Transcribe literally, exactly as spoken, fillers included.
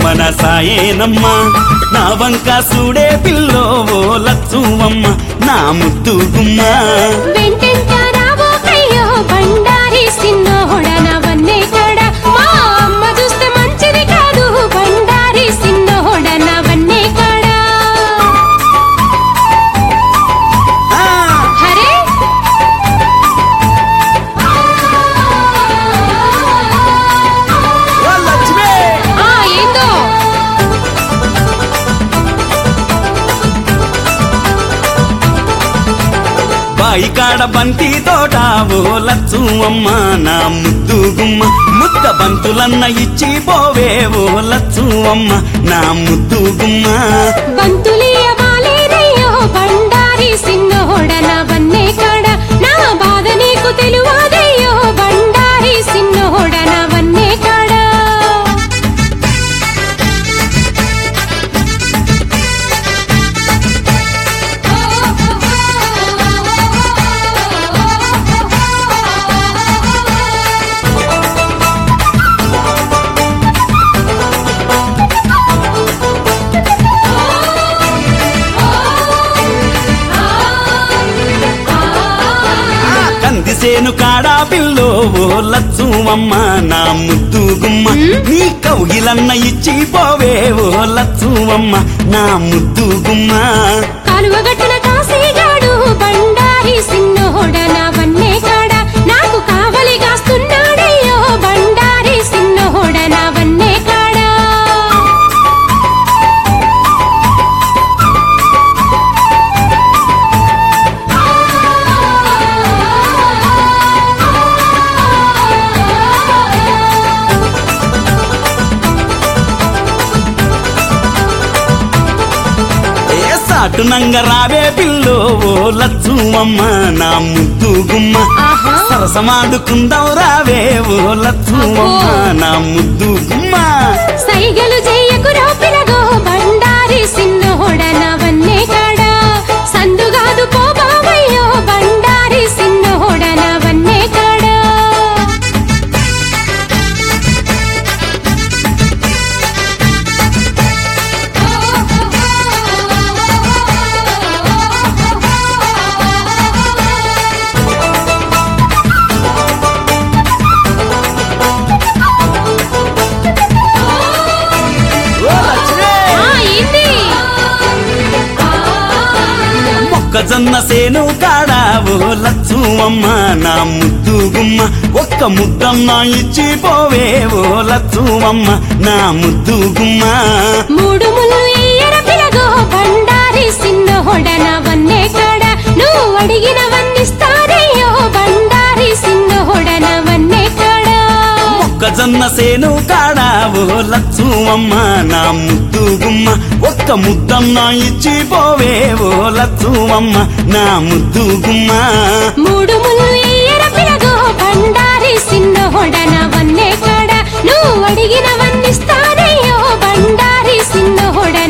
యవ్వన సాయేనమ్మ నా వంక సూడే పిల్లో ఓ లచ్చువమ్మ నా ముద్దు గుమ్మ వెంటెంట రావో కయ్యో బండారి సిన్నోడ నవన్నే కాడ మా అమ్మ చూస్తే మంచిది కాదు బండారి సిన్నోడ నవన్నే కాడ హరే ఆ ఏందో బాయి కాడ బంతి తోట ఓ లచ్చువమ్మ నా ముద్దు గుమ్మ ముద్ద బంతులన్న ఇచ్చి పోవే ఓ లచ్చువమ్మ నా ముద్దు గుమ్మ బంతులియ బాలేరయ్యో బండారి సిన్నోడ నవన్నే కాడ నా బాధ నీకు తెలువదయ్యో బండారి సిన్నోడ నవన్నే కాడ కందిసేను కాడా పిల్లో ఓ లచ్చువమ్మ నా ముద్దు గుమ్మ నీ కౌగిలన్న ఇచ్చి పోవే ఓ లచ్చువమ్మ నా ముద్దు గుమ్మ కాలువగట్టున కాసేగాడు బండారి సిన్నోడ నవన్నే కాడ నాకు కావలి కాస్తున్నాడయ్యో బండారి సిన్నోడ నవన్నే కాడ ఏ సాటునంగ రావే పిల్లో ఓ లచ్చువమ్మ నా ముద్దు గుమ్మ ఆహా. సరసమాడుకుందాం రావే ఓ లచ్చువమ్మ నా ముద్దు గుమ్మ సైగలు చెయ్యకు పిలగో బండారి సిన్నోడ నవన్నే కాడ సందుగాదు పో బావయ్యో బండారి సిన్నోడ నవన్నే కాడ ఓ లచ్చువే! ఆ ఏంది మొక్కజొన్న సేను కాడా ఓ లచ్చువమ్మ నా ముద్దు గుమ్మ ఒక్క ముద్దమ్మ ఇచ్చి పోవే ఓ లచ్చువమ్మ నా ముద్దు గుమ్మ మూడు ముళ్ళు ఇయ్యర పిలగో బండారి సిన్నోడ నవన్నే కాడ నువ్వు అడిగినవన్నిస్తారయ్యో బండారి సిన్నోడ నవన్నే కాడ మొక్కజొన్న సేను కాడా ఓ లచ్చువమ్మ నా ముద్దు గుమ్మ ఒక్క ముద్దమ్మ ఇచ్చి పోవే ఓ లచ్చువమ్మ నా ముద్దు గుమ్మ మూడు ముళ్ళు ఇయ్యర పిలగో బండారి సిన్నోడ నవన్నే కాడ నువ్వు అడిగినవన్నిస్తారయ్యో బండారి సిన్నోడ